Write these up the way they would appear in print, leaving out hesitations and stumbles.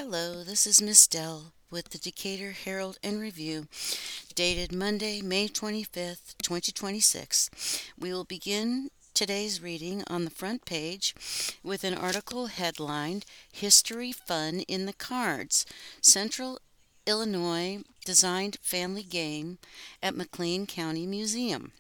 Hello, this is Miss Dell with the Decatur Herald and Review, dated Monday, May 25th, 2026. We will begin today's reading on the front page with an article headlined History Fun in the Cards. Central Illinois Designed Family Game at McLean County Museum.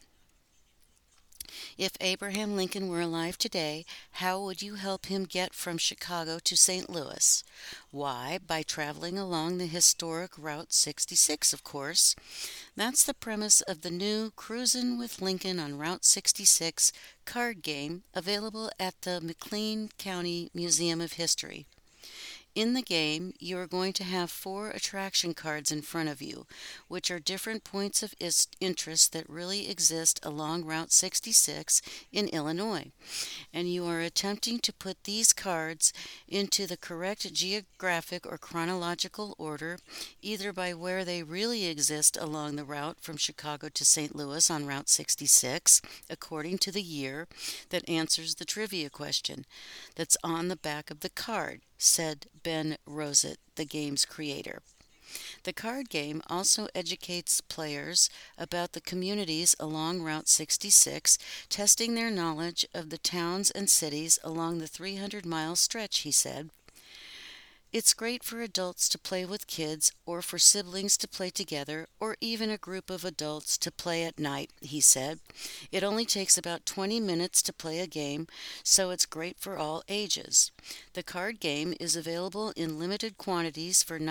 If Abraham Lincoln were alive today, how would you help him get from Chicago to St. Louis? Why, by traveling along the historic Route 66, of course. That's the premise of the new Cruisin' with Lincoln on Route 66 card game available at the McLean County Museum of History. In the game, you are going to have four attraction cards in front of you, which are different points of interest that really exist along Route 66 in Illinois, and you are attempting to put these cards into the correct geographic or chronological order, either by where they really exist along the route from Chicago to St. Louis on Route 66, according to the year that answers the trivia question that's on the back of the card, said Ben Rosett, the game's creator. The card game also educates players about the communities along Route 66, testing their knowledge of the towns and cities along the 300-mile stretch, he said. It's great for adults to play with kids, or for siblings to play together, or even a group of adults to play at night, he said. It only takes about 20 minutes to play a game, so it's great for all ages. The card game is available in limited quantities for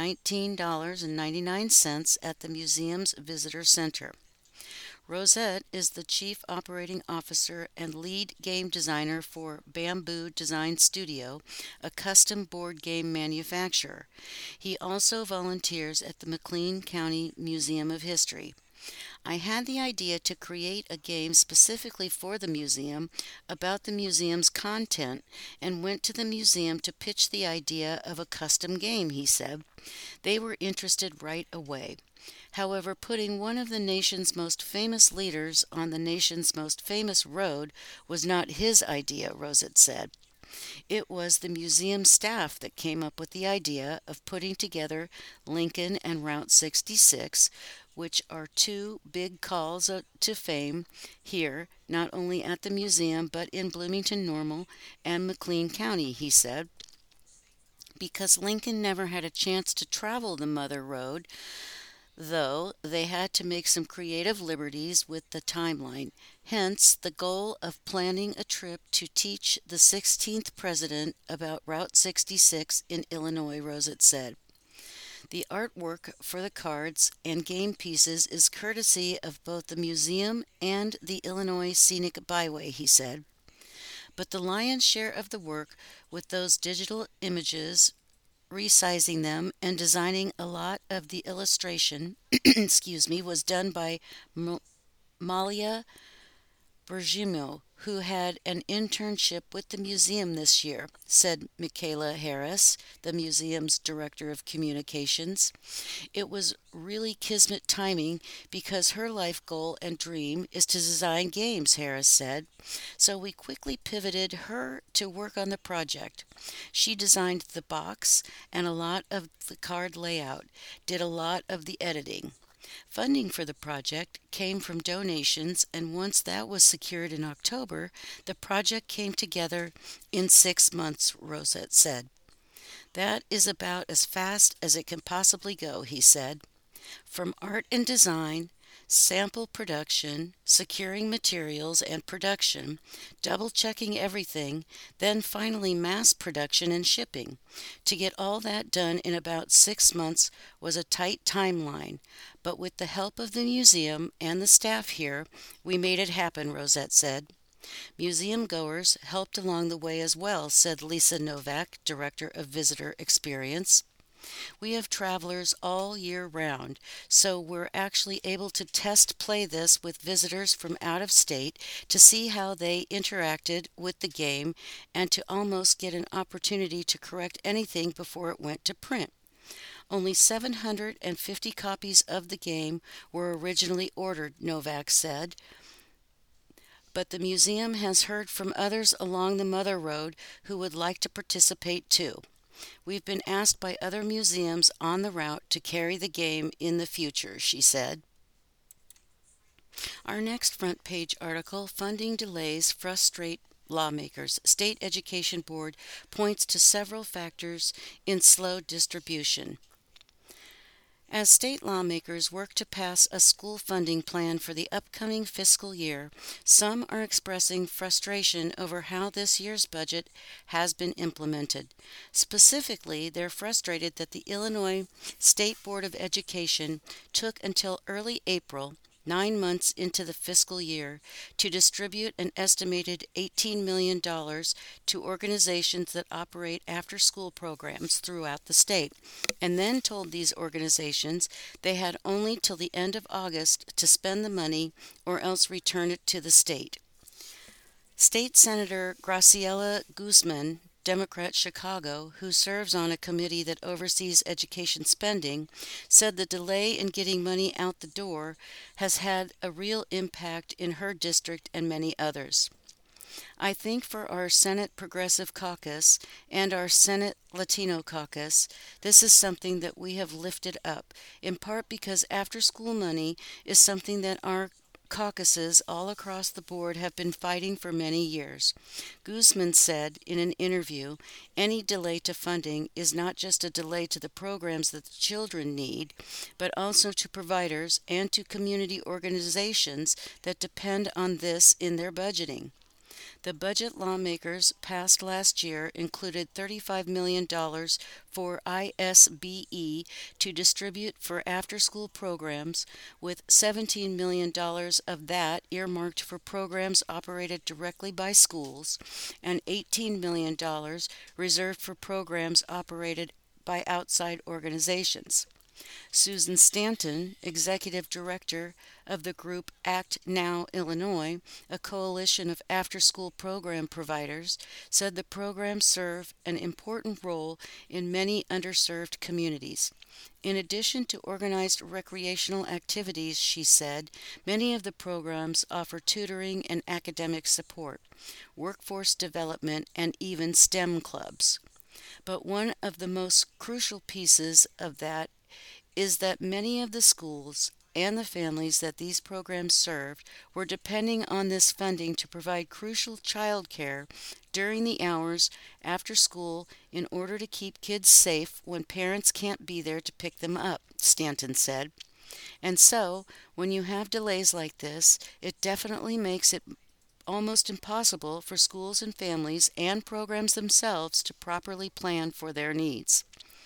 $19.99 at the museum's visitor center. Rosett is the chief operating officer and lead game designer for Bamboo Design Studio, a custom board game manufacturer. He also volunteers at the McLean County Museum of History. I had the idea to create a game specifically for the museum about the museum's content and went to the museum to pitch the idea of a custom game, he said. They were interested right away. However, putting one of the nation's most famous leaders on the nation's most famous road was not his idea, Rosett said. It was the museum staff that came up with the idea of putting together Lincoln and Route 66, which are two big calls to fame here, not only at the museum but in Bloomington Normal and McLean County, he said. Because Lincoln never had a chance to travel the Mother Road, though, they had to make some creative liberties with the timeline. Hence, the goal of planning a trip to teach the 16th president about Route 66 in Illinois, Rosett said. The artwork for the cards and game pieces is courtesy of both the museum and the Illinois Scenic Byway, he said. But the lion's share of the work with those digital images, resizing them and designing a lot of the illustration was done by Malia Bergimo, who had an internship with the museum this year, said Michaela Harris, the museum's director of communications. It was really kismet timing because her life goal and dream is to design games, Harris said. So we quickly pivoted her to work on the project. She designed the box and a lot of the card layout, did a lot of the editing. Funding for the project came from donations, and once that was secured in October, the project came together in 6 months, Rosett said. That is about as fast as it can possibly go, he said. From art and design, sample production, securing materials and production, double-checking everything, then finally mass production and shipping. To get all that done in about 6 months was a tight timeline, but with the help of the museum and the staff here, we made it happen, Rosett said. Museum goers helped along the way as well, said Lisa Novak, Director of Visitor Experience. We have travelers all year round, so we're actually able to test play this with visitors from out of state to see how they interacted with the game and to almost get an opportunity to correct anything before it went to print. Only 750 copies of the game were originally ordered, Novak said, but the museum has heard from others along the Mother Road who would like to participate too. We've been asked by other museums on the route to carry the game in the future, she said. Our next front page article, Funding Delays Frustrate Lawmakers. State Education Board points to several factors in slow distribution. As state lawmakers work to pass a school funding plan for the upcoming fiscal year, some are expressing frustration over how this year's budget has been implemented. Specifically, they're frustrated that the Illinois State Board of Education took until early April, 9 months into the fiscal year, to distribute an estimated $18 million to organizations that operate after school programs throughout the state, and then told these organizations they had only till the end of August to spend the money or else return it to the state. State Senator Graciela Guzman, Democrat Chicago, who serves on a committee that oversees education spending, said the delay in getting money out the door has had a real impact in her district and many others. I think for our Senate Progressive Caucus and our Senate Latino Caucus, this is something that we have lifted up, in part because after school money is something that our caucuses all across the board have been fighting for many years. Guzman said in an interview, any delay to funding is not just a delay to the programs that the children need, but also to providers and to community organizations that depend on this in their budgeting. The budget lawmakers passed last year included $35 million for ISBE to distribute for after-school programs, with $17 million of that earmarked for programs operated directly by schools and $18 million reserved for programs operated by outside organizations. Susan Stanton, executive director of the group Act Now Illinois, a coalition of after-school program providers, said the programs serve an important role in many underserved communities. In addition to organized recreational activities, she said, many of the programs offer tutoring and academic support, workforce development, and even STEM clubs. But one of the most crucial pieces of that is that many of the schools and the families that these programs served were depending on this funding to provide crucial child care during the hours after school in order to keep kids safe when parents can't be there to pick them up, Stanton said. And so, when you have delays like this, it definitely makes it almost impossible for schools and families and programs themselves to properly plan for their needs.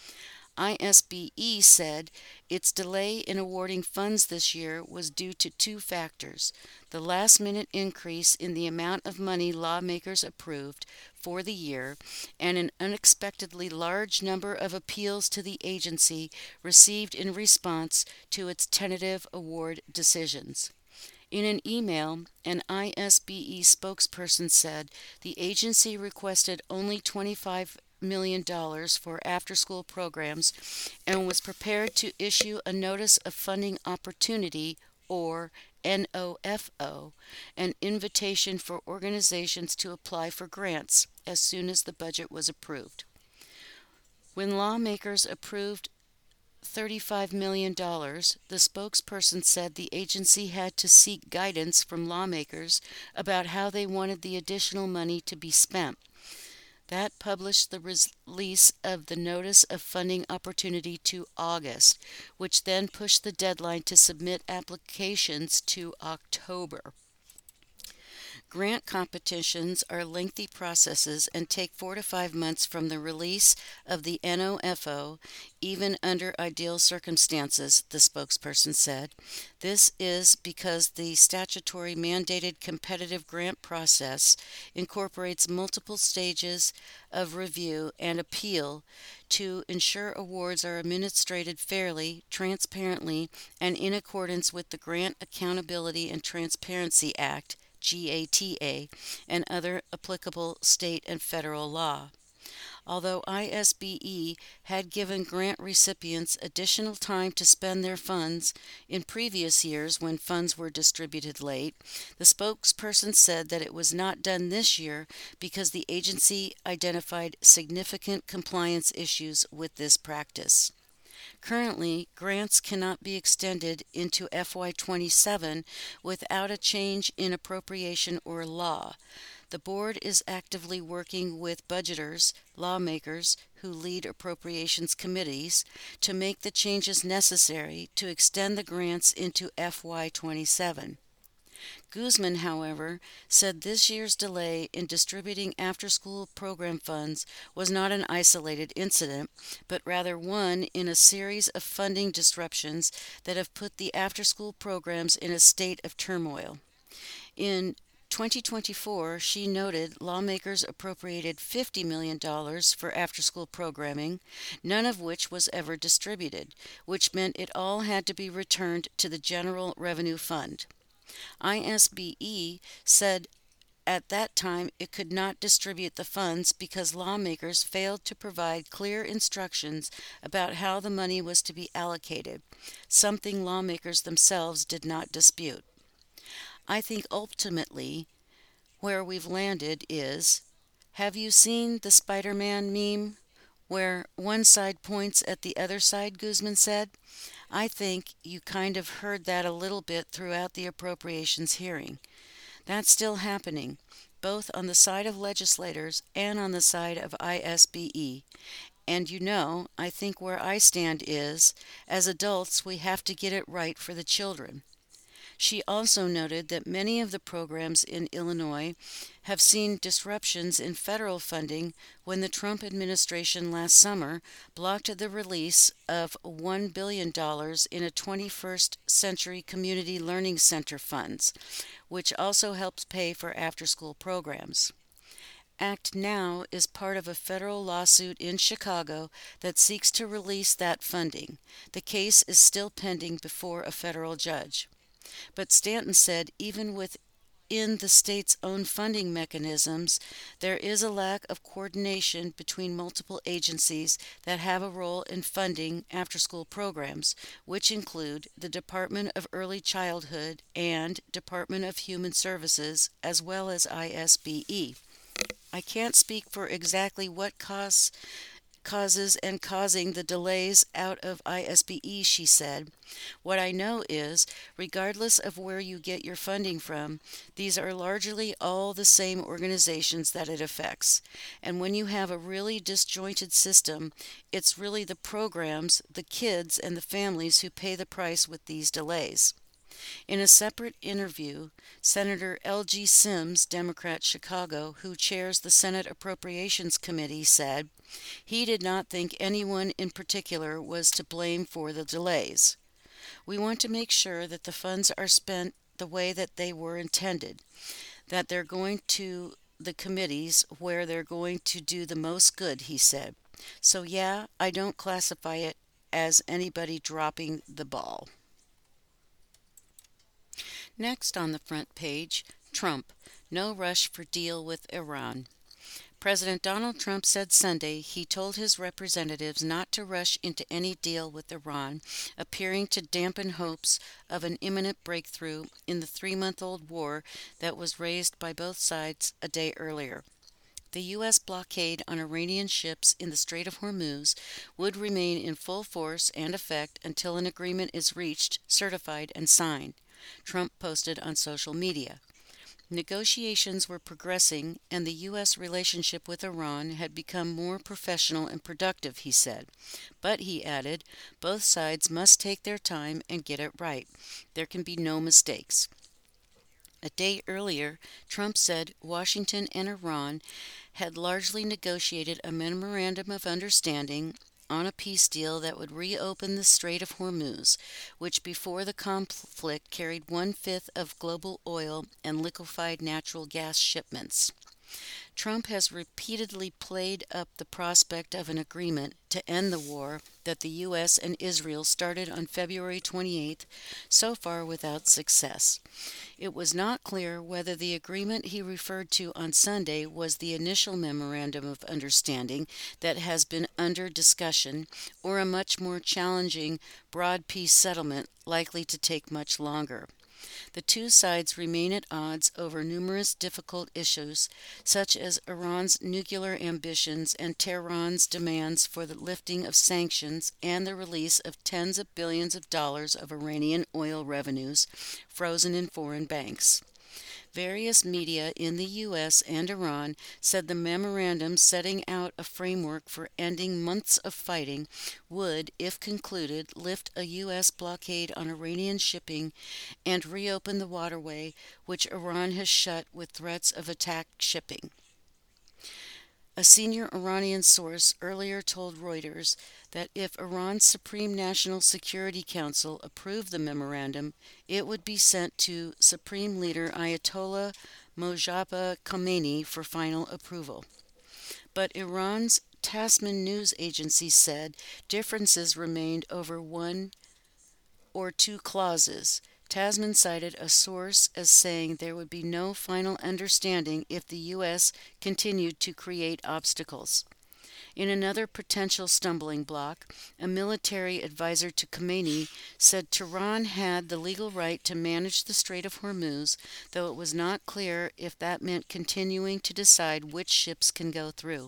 ISBE said its delay in awarding funds this year was due to two factors: the last-minute increase in the amount of money lawmakers approved for the year and an unexpectedly large number of appeals to the agency received in response to its tentative award decisions. In an email, an ISBE spokesperson said the agency requested only $25 million for after-school programs and was prepared to issue a Notice of Funding Opportunity, or NOFO, an invitation for organizations to apply for grants as soon as the budget was approved. When lawmakers approved $35 million, the spokesperson said the agency had to seek guidance from lawmakers about how they wanted the additional money to be spent. That published the release of the Notice of Funding Opportunity to August, which then pushed the deadline to submit applications to October. Grant competitions are lengthy processes and take 4 to 5 months from the release of the NOFO, even under ideal circumstances, the spokesperson said. This is because the statutory mandated competitive grant process incorporates multiple stages of review and appeal to ensure awards are administered fairly, transparently, and in accordance with the Grant Accountability and Transparency Act, GATA, and other applicable state and federal law. Although ISBE had given grant recipients additional time to spend their funds in previous years when funds were distributed late, the spokesperson said that it was not done this year because the agency identified significant compliance issues with this practice. Currently, grants cannot be extended into FY27 without a change in appropriation or law. The board is actively working with budgeters, lawmakers who lead appropriations committees to make the changes necessary to extend the grants into FY27. Guzman, however, said this year's delay in distributing after school program funds was not an isolated incident, but rather one in a series of funding disruptions that have put the after school programs in a state of turmoil. In 2024, she noted lawmakers appropriated $50 million for after school programming, none of which was ever distributed, which meant it all had to be returned to the General Revenue Fund. ISBE said at that time it could not distribute the funds because lawmakers failed to provide clear instructions about how the money was to be allocated, something lawmakers themselves did not dispute. I think ultimately where we've landed is, have you seen the Spider-Man meme where one side points at the other side, Guzman said. I think you kind of heard that a little bit throughout the appropriations hearing. That's still happening, both on the side of legislators and on the side of ISBE. And I think where I stand is, as adults, we have to get it right for the children. She also noted that many of the programs in Illinois have seen disruptions in federal funding when the Trump administration last summer blocked the release of $1 billion in a 21st Century Community Learning Center funds, which also helps pay for after-school programs. Act Now is part of a federal lawsuit in Chicago that seeks to release that funding. The case is still pending before a federal judge. But Stanton said even within the state's own funding mechanisms, there is a lack of coordination between multiple agencies that have a role in funding after-school programs, which include the Department of Early Childhood and Department of Human Services, as well as ISBE. I can't speak for exactly what causes and causing the delays out of ISBE, she said. What I know is, regardless of where you get your funding from, these are largely all the same organizations that it affects. And when you have a really disjointed system, it's really the programs, the kids, and the families who pay the price with these delays. In a separate interview, Senator L.G. Sims, Democrat Chicago, who chairs the Senate Appropriations Committee, said he did not think anyone in particular was to blame for the delays. We want to make sure that the funds are spent the way that they were intended, that they're going to the committees where they're going to do the most good, he said. So yeah, I don't classify it as anybody dropping the ball. Next on the front page, Trump, no rush for deal with Iran. President Donald Trump said Sunday he told his representatives not to rush into any deal with Iran, appearing to dampen hopes of an imminent breakthrough in the 3-month-old war that was raised by both sides a day earlier. The U.S. blockade on Iranian ships in the Strait of Hormuz would remain in full force and effect until an agreement is reached, certified, and signed, Trump posted on social media. Negotiations were progressing, and the U.S. relationship with Iran had become more professional and productive, he said. But, he added, both sides must take their time and get it right. There can be no mistakes. A day earlier, Trump said Washington and Iran had largely negotiated a memorandum of understanding on a peace deal that would reopen the Strait of Hormuz, which before the conflict carried 1/5 of global oil and liquefied natural gas shipments. Trump has repeatedly played up the prospect of an agreement to end the war that the U.S. and Israel started on February 28th, so far without success. It was not clear whether the agreement he referred to on Sunday was the initial memorandum of understanding that has been under discussion, or a much more challenging broad peace settlement likely to take much longer. The two sides remain at odds over numerous difficult issues, such as Iran's nuclear ambitions and Tehran's demands for the lifting of sanctions and the release of tens of billions of dollars of Iranian oil revenues frozen in foreign banks. Various media in the U.S. and Iran said the memorandum setting out a framework for ending months of fighting would, if concluded, lift a U.S. blockade on Iranian shipping and reopen the waterway which Iran has shut with threats of attack shipping. A senior Iranian source earlier told Reuters that if Iran's Supreme National Security Council approved the memorandum, it would be sent to Supreme Leader Ayatollah Mojtaba Khomeini for final approval. But Iran's Tasnim news agency said differences remained over one or two clauses. Tasnim cited a source as saying there would be no final understanding if the U.S. continued to create obstacles. In another potential stumbling block, a military advisor to Khomeini said Tehran had the legal right to manage the Strait of Hormuz, though it was not clear if that meant continuing to decide which ships can go through.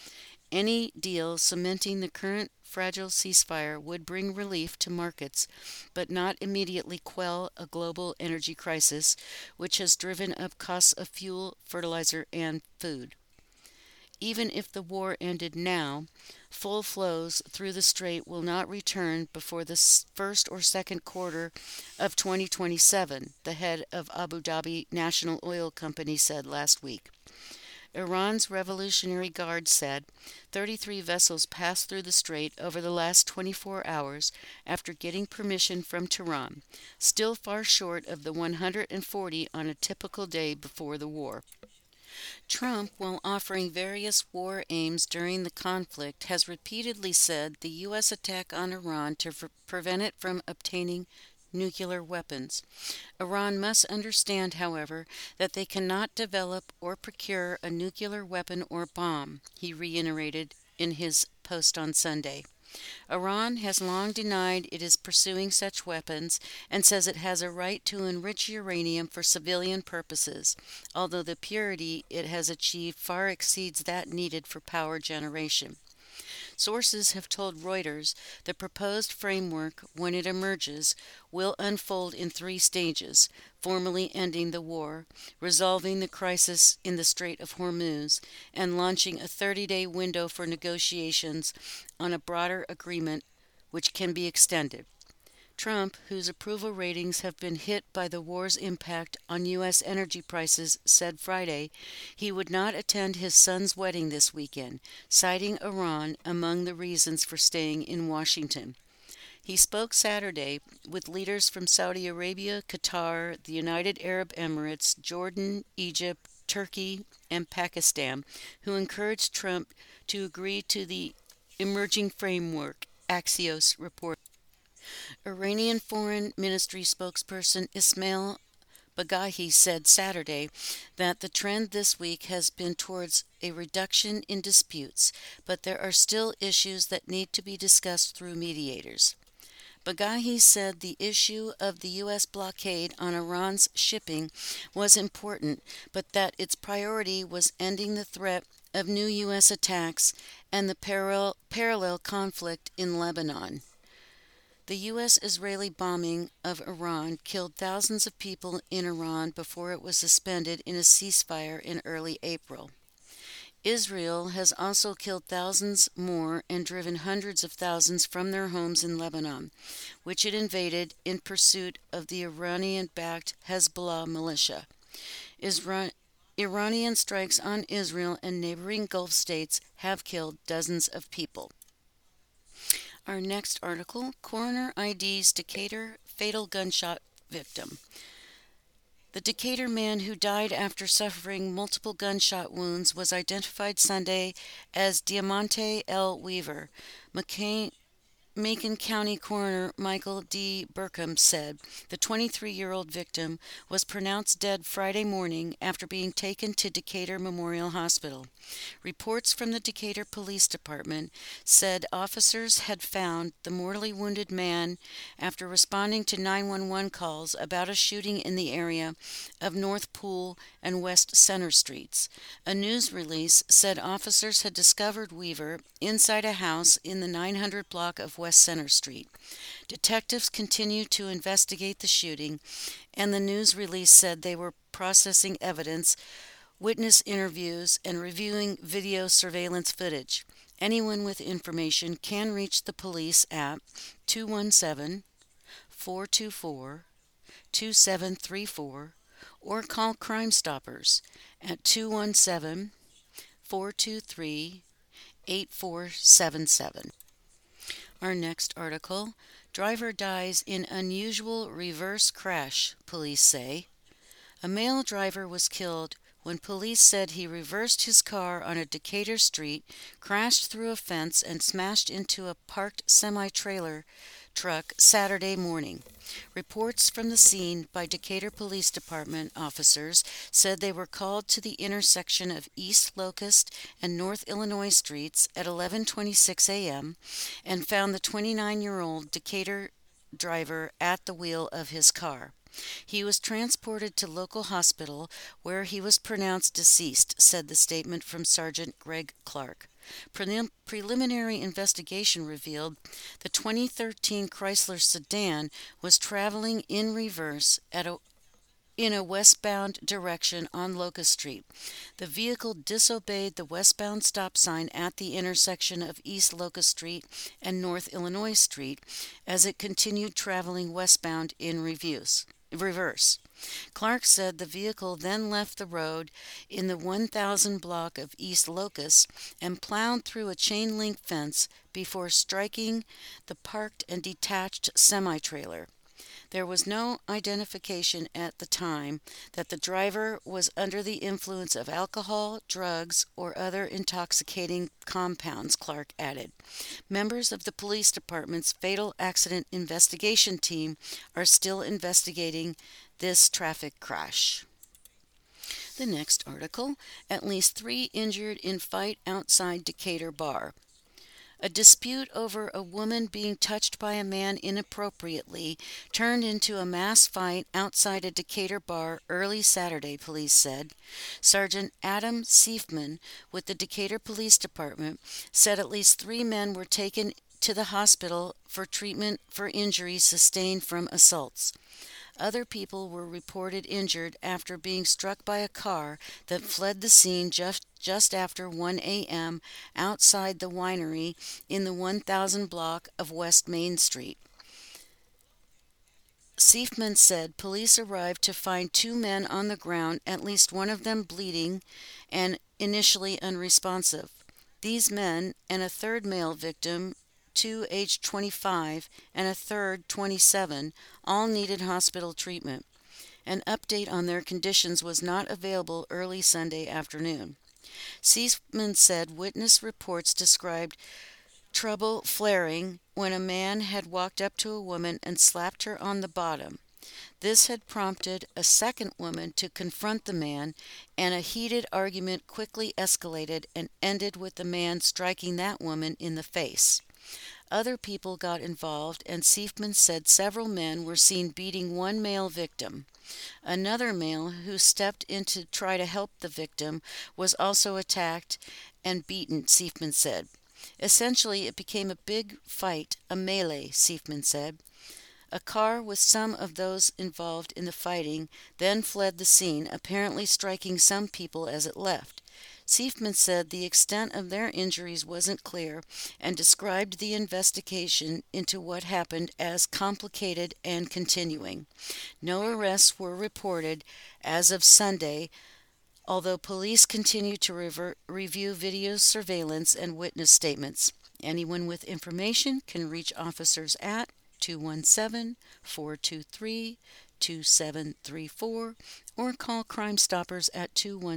Any deal cementing the current fragile ceasefire would bring relief to markets, but not immediately quell a global energy crisis, which has driven up costs of fuel, fertilizer, and food. Even if the war ended now, full flows through the strait will not return before the first or second quarter of 2027, the head of Abu Dhabi National Oil Company said last week. Iran's Revolutionary Guard said 33 vessels passed through the strait over the last 24 hours after getting permission from Tehran, still far short of the 140 on a typical day before the war. Trump, while offering various war aims during the conflict, has repeatedly said the U.S. attack on Iran to prevent it from obtaining nuclear weapons. Iran must understand, however, that they cannot develop or procure a nuclear weapon or bomb, he reiterated in his post on Sunday. Iran has long denied it is pursuing such weapons and says it has a right to enrich uranium for civilian purposes, although the purity it has achieved far exceeds that needed for power generation. Sources have told Reuters the proposed framework, when it emerges, will unfold in three stages: formally ending the war, resolving the crisis in the Strait of Hormuz, and launching a 30-day window for negotiations on a broader agreement which can be extended. Trump, whose approval ratings have been hit by the war's impact on U.S. energy prices, said Friday he would not attend his son's wedding this weekend, citing Iran among the reasons for staying in Washington. He spoke Saturday with leaders from Saudi Arabia, Qatar, the United Arab Emirates, Jordan, Egypt, Turkey, and Pakistan, who encouraged Trump to agree to the emerging framework, Axios reported. Iranian Foreign Ministry spokesperson Ismail Baghaei said Saturday that the trend this week has been towards a reduction in disputes, but there are still issues that need to be discussed through mediators. Baghaei said the issue of the U.S. blockade on Iran's shipping was important, but that its priority was ending the threat of new U.S. attacks and the parallel conflict in Lebanon. The U.S.-Israeli bombing of Iran killed thousands of people in Iran before it was suspended in a ceasefire in early April. Israel has also killed thousands more and driven hundreds of thousands from their homes in Lebanon, which it invaded in pursuit of the Iranian-backed Hezbollah militia. Iranian strikes on Israel and neighboring Gulf states have killed dozens of people. Our next article, Coroner IDs Decatur fatal gunshot victim. The Decatur man who died after suffering multiple gunshot wounds was identified Sunday as Diamante L. Weaver. Macon County Coroner Michael D. Burkham said the 23-year-old victim was pronounced dead Friday morning after being taken to Decatur Memorial Hospital. Reports from the Decatur Police Department said officers had found the mortally wounded man after responding to 911 calls about a shooting in the area of North Pool and West Center Streets. A news release said officers had discovered Weaver inside a house in the 900 block of West Center Street. Detectives continue to investigate the shooting, and the news release said they were processing evidence, witness interviews, and reviewing video surveillance footage. Anyone with information can reach the police at 217 424 2734 or call Crime Stoppers at 217 423 8477. Our next article: driver dies in unusual reverse crash, police say. A male driver was killed when police said he reversed his car on a Decatur street, crashed through a fence, and smashed into a parked semi-trailer truck Saturday morning. Reports from the scene by Decatur Police Department officers said they were called to the intersection of East Locust and North Illinois Streets at 11:26 a.m. and found the 29-year-old Decatur driver at the wheel of his car. He was transported to local hospital where he was pronounced deceased, said the statement from Sergeant Greg Clark. Preliminary investigation revealed the 2013 Chrysler sedan was traveling in reverse in a westbound direction on Locust Street. The vehicle disobeyed the westbound stop sign at the intersection of East Locust Street and North Illinois Street as it continued traveling westbound in reverse. Clark said the vehicle then left the road in the 1000 block of East Locust and plowed through a chain-link fence before striking the parked and detached semi-trailer. There was no identification at the time that the driver was under the influence of alcohol, drugs, or other intoxicating compounds, Clark added. Members of the police department's fatal accident investigation team are still investigating this traffic crash. The next article: at least 3 injured in fight outside Decatur bar. A dispute over a woman being touched by a man inappropriately turned into a mass fight outside a Decatur bar early Saturday, police said. Sergeant Adam Seifman with the Decatur Police Department said at least 3 men were taken to the hospital for treatment for injuries sustained from assaults. Other people were reported injured after being struck by a car that fled the scene just after 1 a.m. outside the winery in the 1000 block of West Main Street. Seifman said police arrived to find 2 men on the ground, at least one of them bleeding and initially unresponsive. These men and a third male victim, 2 aged 25 and a third 27, all needed hospital treatment. An update on their conditions was not available early Sunday afternoon. Seifman said witness reports described trouble flaring when a man had walked up to a woman and slapped her on the bottom. This had prompted a second woman to confront the man, and a heated argument quickly escalated and ended with the man striking that woman in the face. Other people got involved, and Seifman said several men were seen beating one male victim. Another male who stepped in to try to help the victim was also attacked and beaten, Seifman said. Essentially, it became a big fight, a melee, Seifman said. A car with some of those involved in the fighting then fled the scene, apparently striking some people as it left. Seifman said the extent of their injuries wasn't clear and described the investigation into what happened as complicated and continuing. No arrests were reported as of Sunday, although police continue to review video surveillance and witness statements. Anyone with information can reach officers at 217 423 2734 or call Crime Stoppers at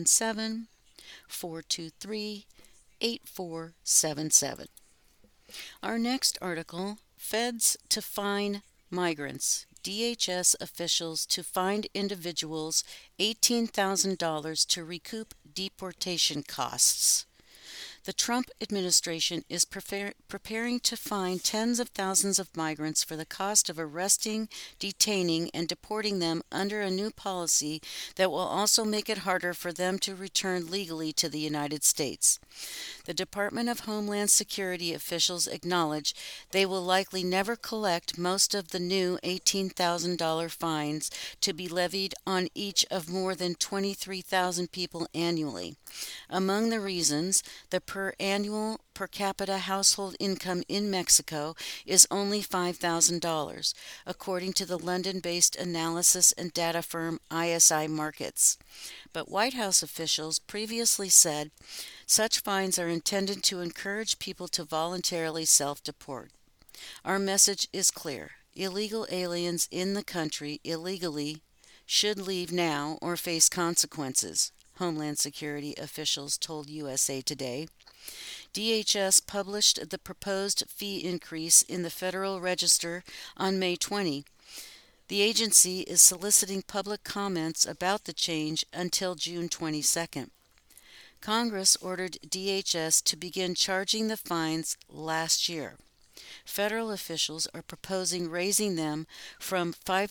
217-423-8477. Our next article, Feds to Fine Migrants. DHS officials to find individuals $18,000 to recoup deportation costs. The Trump administration is preparing to fine tens of thousands of migrants for the cost of arresting, detaining, and deporting them under a new policy that will also make it harder for them to return legally to the United States. The Department of Homeland Security officials acknowledge they will likely never collect most of the new $18,000 fines to be levied on each of more than 23,000 people annually. Among the reasons, the per capita household income in Mexico is only $5,000, according to the London-based analysis and data firm ISI Markets. But White House officials previously said such fines are intended to encourage people to voluntarily self-deport. Our message is clear. Illegal aliens in the country illegally should leave now or face consequences, Homeland Security officials told USA Today. DHS published the proposed fee increase in the Federal Register on May 20. The agency is soliciting public comments about the change until June 22nd. Congress ordered DHS to begin charging the fines last year. Federal officials are proposing raising them from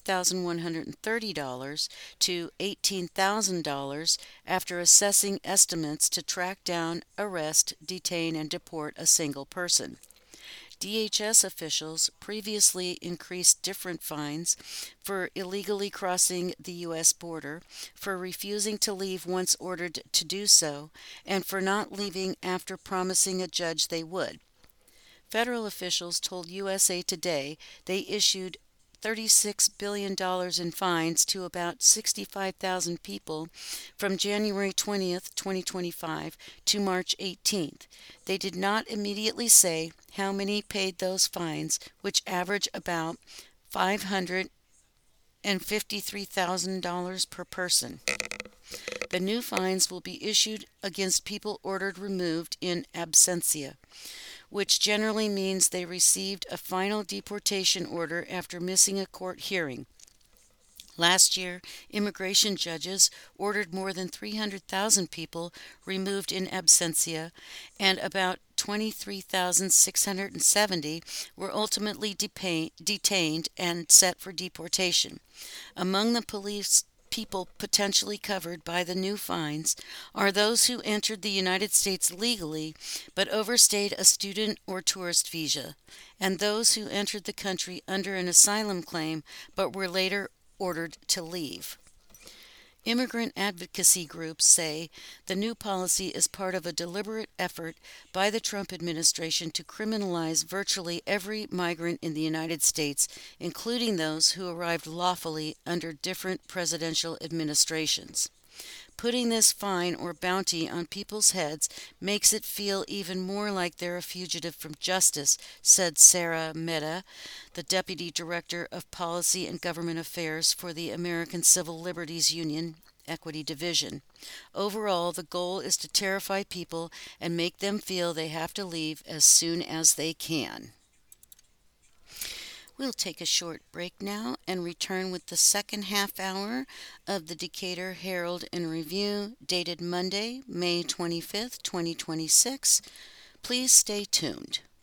$5,130 to $18,000 after assessing estimates to track down, arrest, detain, and deport a single person. DHS officials previously increased different fines for illegally crossing the U.S. border, for refusing to leave once ordered to do so, and for not leaving after promising a judge they would. Federal officials told USA Today they issued $36 billion in fines to about 65,000 people from January 20th, 2025 to March 18th. They did not immediately say how many paid those fines, which average about $553,000 per person. The new fines will be issued against people ordered removed in absentia, which generally means they received a final deportation order after missing a court hearing. Last year, immigration judges ordered more than 300,000 people removed in absentia, and about 23,670 were ultimately detained and set for deportation. Among the people potentially covered by the new fines are those who entered the United States legally but overstayed a student or tourist visa, and those who entered the country under an asylum claim but were later ordered to leave. Immigrant advocacy groups say the new policy is part of a deliberate effort by the Trump administration to criminalize virtually every migrant in the United States, including those who arrived lawfully under different presidential administrations. Putting this fine or bounty on people's heads makes it feel even more like they're a fugitive from justice, said Sarah Mehta, the Deputy Director of Policy and Government Affairs for the American Civil Liberties Union Equity Division. Overall, the goal is to terrify people and make them feel they have to leave as soon as they can. We'll take a short break now and return with the second half hour of the Decatur Herald and Review, dated Monday, May 25th, 2026. Please stay tuned.